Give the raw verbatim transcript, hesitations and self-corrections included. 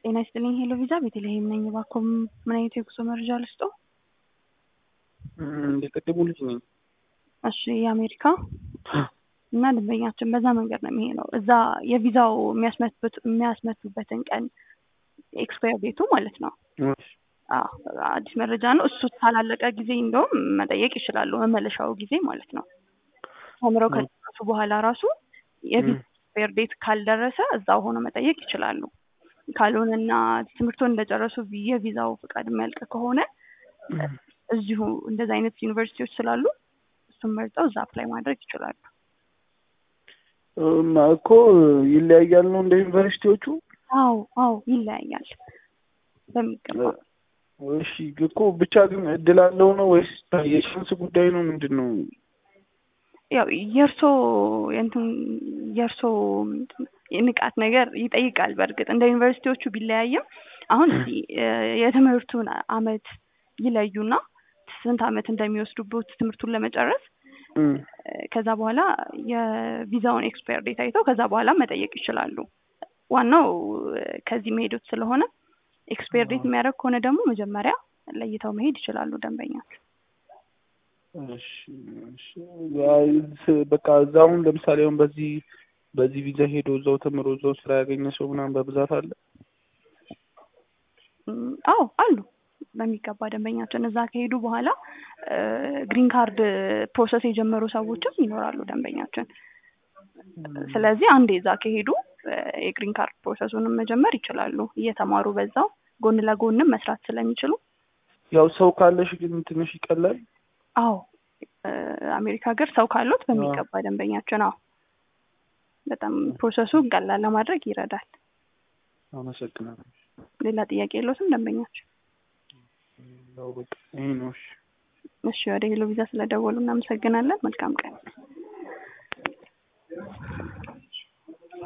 ጤና ይስጥልኝ ሄሎ ቪዛ ቤተልሔም ነኝ። እባክዎ ምን አይነት የጉዞ መረጃ ልስጥዎ? እንደቀደሙ ልጅ ነኝ። እሺ የአሜሪካ እና ደንበኛችን በዛ መንገድ ነው የሚሄደው። እዛ የቪዛው የሚያስመቱበት የሚያስመቱበትን ቀን ኤክስፓየር ዴቱ ማለት ነው። አዎ አዲስ መረጃ ነው። እሱ ታላለቀ ጊዜ እንደውም መጠየቅ ይችላሉ። መመለሻው ጊዜ ማለት ነው። ተምረው ከጨረሱ በኋላ ራሱ የቪዛ ኤክስፓየር ዴት ካልደረሰ እዛው ሆኖ መጠየቅ ይችላሉ። ካልሆነና ትምህርቱን እንደጨረሱ የቪዛው ፍቃድ የሚያልቅ ከሆነ እዚሁ እንደዛ አይነት ዩኒቨርሲቲዎች ስላሉ እሱን መርጠው እዛ አፕላይ ማድረግ ይችላሉ። እኮ ይለያያል ነው እንደ ዩኒቨርሲቲዎቹ? አዎ አዎ ይለያያል በሚገባ። እሺ እኮ ብቻ ግን እድል አለው ነው ወይስ የቻንስ ጉዳይ ነው ምንድን ነው? ያው የእርሶ እንትን የእርሶ የንቃት ነገር ይጠይቃል። በእርግጥ እንደ ዩኒቨርሲቲዎቹ ቢለያይም አሁን የትምህርቱን አመት ይለዩና ስንት አመት እንደሚወስዱበት ትምህርቱን ለመጨረስ ከዛ በኋላ የቪዛውን ኤክስፓየር ዴት አይተው ከዛ በኋላ መጠየቅ ይችላሉ። ዋናው ከዚህ መሄዱት ስለሆነ ኤክስፓየር ዴት የሚያደርግ ከሆነ ደግሞ መጀመሪያ ለይተው መሄድ ይችላሉ ደንበኛቸው። እሺ እሺ በቃ እዛውን ለምሳሌ አሁን በዚህ በዚህ ቪዛ ሄዶ እዛው ተምሮ እዛው ስራ ያገኘ ሰው ምናምን በብዛት አለ? አዎ አሉ በሚገባ ደንበኛችን እዛ ከሄዱ በኋላ ግሪን ካርድ ፕሮሰስ የጀመሩ ሰዎችም ይኖራሉ ደንበኛችን። ስለዚህ አንዴ እዛ ከሄዱ የግሪን ካርድ ፕሮሰሱንም መጀመር ይችላሉ እየተማሩ በዛው ጎን ለጎንም መስራት ስለሚችሉ። ያው ሰው ካለሽ ግን ትንሽ ይቀላል። አዎ አሜሪካ ሀገር ሰው ካሉት በሚገባ ደንበኛችን አዎ በጣም ፕሮሰሱ ቀላል ለማድረግ ይረዳል። አመሰግናለሁ። ሌላ ጥያቄ የለዎትም ደንበኛችን? ያው በቃ ይሄ ነው። እሺ ወደ ሄሎ ቪዛ ስለደወሉ እናመሰግናለን። መልካም ቀን።